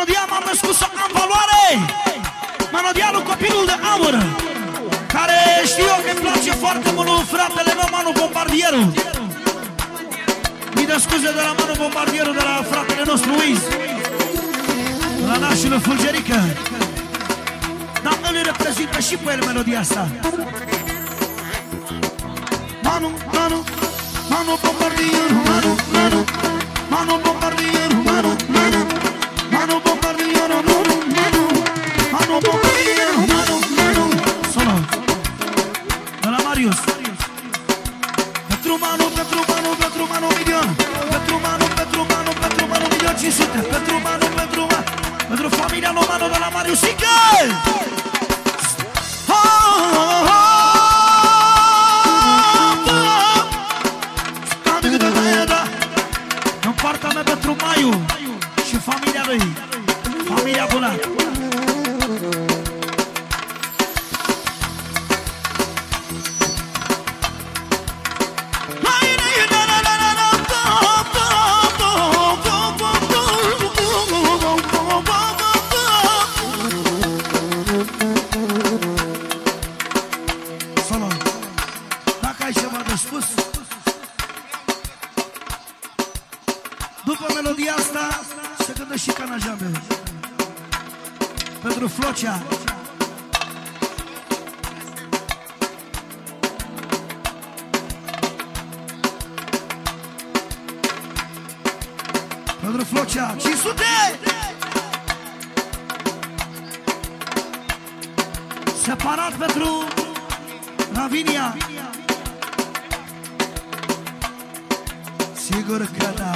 Melodia m-am născut să am valoare. Melodia lui Copilul de Aur, care știu eu că-mi place foarte mult fratele meu, Manu Bombardierul. Mii de scuze de la Manu Bombardierul, de la fratele nostru Wiz, de la nașul Fulgerică. Dar îl reprezintă și pe el melodia asta. Manu, Manu, Manu Bombardierul, Manu, Manu, Manu Bombardierul, Manu, Manu, Manu Bombardierul, Manu, Manu, Manu Bombardierul, Manu, Manu. Solo de la Marius. Pentru Manu, pentru Manu, pentru Manu milion. Pentru Manu, pentru Manu, pentru Manu milion 500. Pentru Manu, pentru Manu, pentru familia lui Manu de la Marius Sică. În partea mea pentru Maiu și familia lui, familia bună. După melodia asta se cântă și Canajabe. Pentru Flocea. Pentru Flocea 500. Separat pentru Lavinia. Sigur că da.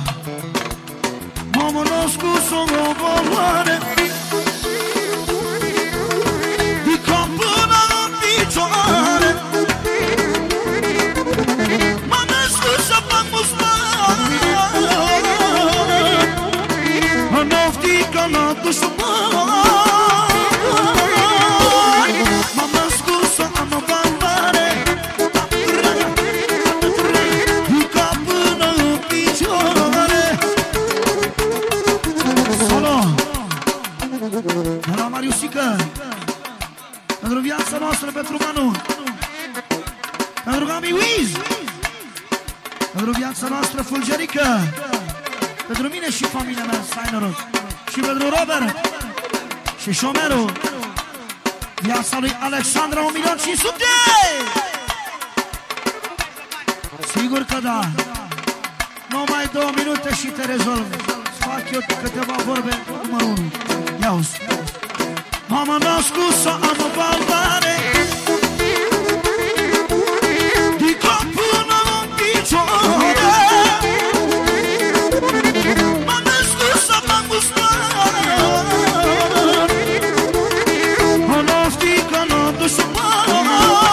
M-am născut să o valoare, de cap până în picioare. M-am născut să fac musmani, în oftică la dușmani. M-am născut să am o valoare, de cap până în picioare. De la Mariusică. Pentru viața noastră, pentru Manu, pentru Gami Wiz, pentru viața noastră Fulgerică, pentru mine și familia mea, să ai noroc. Și pentru Robert și șomerul, viața lui Alexandra 1.500.000. Sigur că da. Numai 2 minute și te rezolv. Fac eu câteva vorbe, numărul 1. Ia-uzi. M-am născut să am o valoare, de cap până în picioare. M-am născut să mă gustare, în oftică n-o dușmani.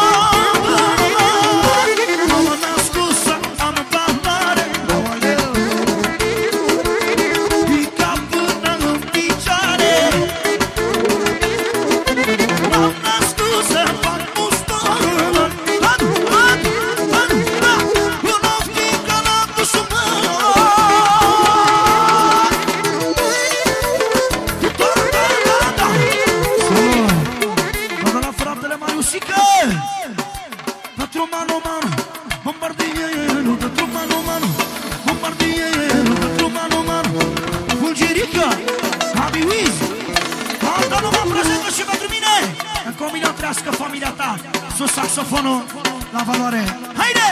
M-am născut să am o valoare, de cap până în picioare. M-am născut să fac mustor, în oftică la dușmani. Mă la fratele Mariusică, pentru Manu, Manu Bombardierul, pentru Manu, Manu Bombardierul, pentru Manu, Manu Fulgerică, Abi Wiz. Toată lumea prezentă și pentru mine. Încă 1 milion trească familia ta. Sus saxofonul la valoare. Haide!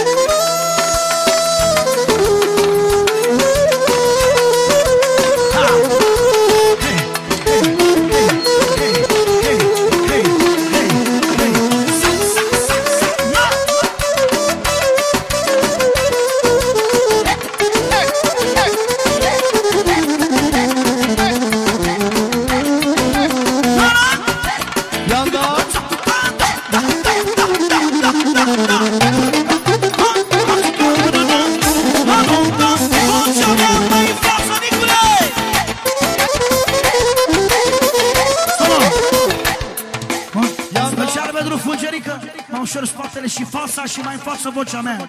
Mă ușor spatele și fața și mai în față vocea mea.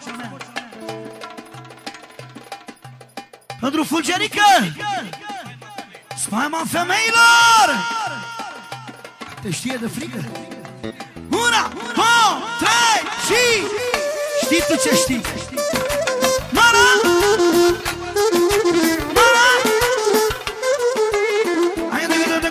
Pentru Fulgerică, Spaima femeilor! Te știe de frică? 1, 2, 3 și... Știi tu ce știi? Mara! Mara! Hai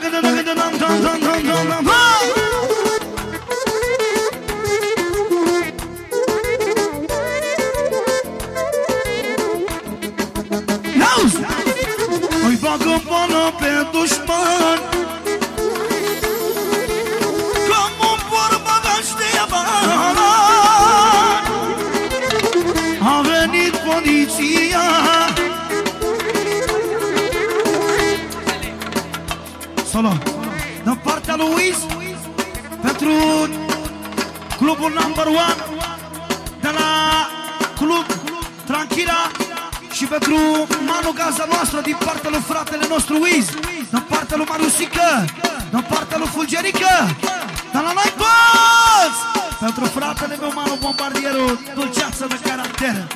îi bagă bană pe dușman, cam un vorba de bani. A venit poliția, solo, din partea lui Wiz, pentru clubul number 1 de la Club Tranquila. Și pentru Manu, gaza noastră, din partea lui fratele nostru Wiz, din partea lui Marusică, din partea lui Fulgerică, dar la noi toți! Pentru fratele meu Manu Bombardierul, dulceață de caracter.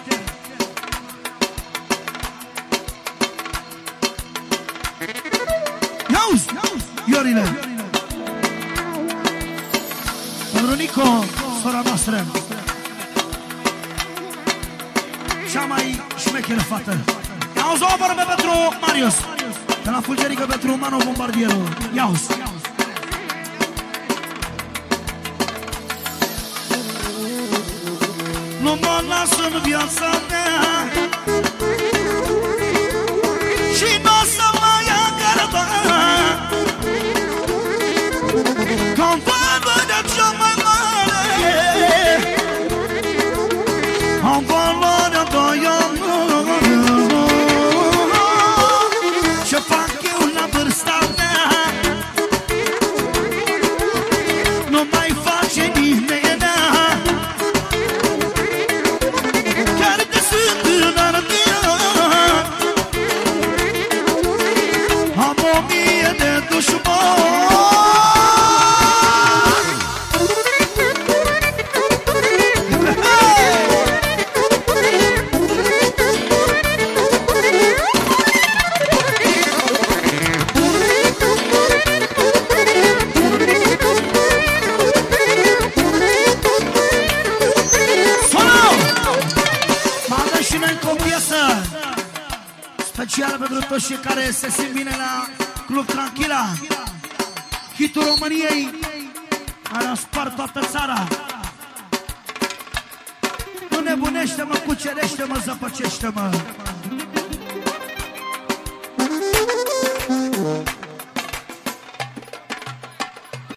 Iauzi, Iorile! Pentru Nico, sora noastră, cea mai șmecheră fată. Iauzi o vorbă pentru Marius, de la Fulgerică pentru Manu Bombardierul. Iauzi! Nu mă las în viața mea și n-o să mă ia garba, că-mi văd de cea mai mare în valoarea ta. Ce fac eu la vârsta mea nu mai face nimeni, chiar de sunt în arătia. Am 1000 de dușmani. Specială pentru toți cei care se simt bine la Club Tranquila, hitul României, care a spart toată țara. Nu nebunește-mă, cucerește-mă, zăpăcește-mă.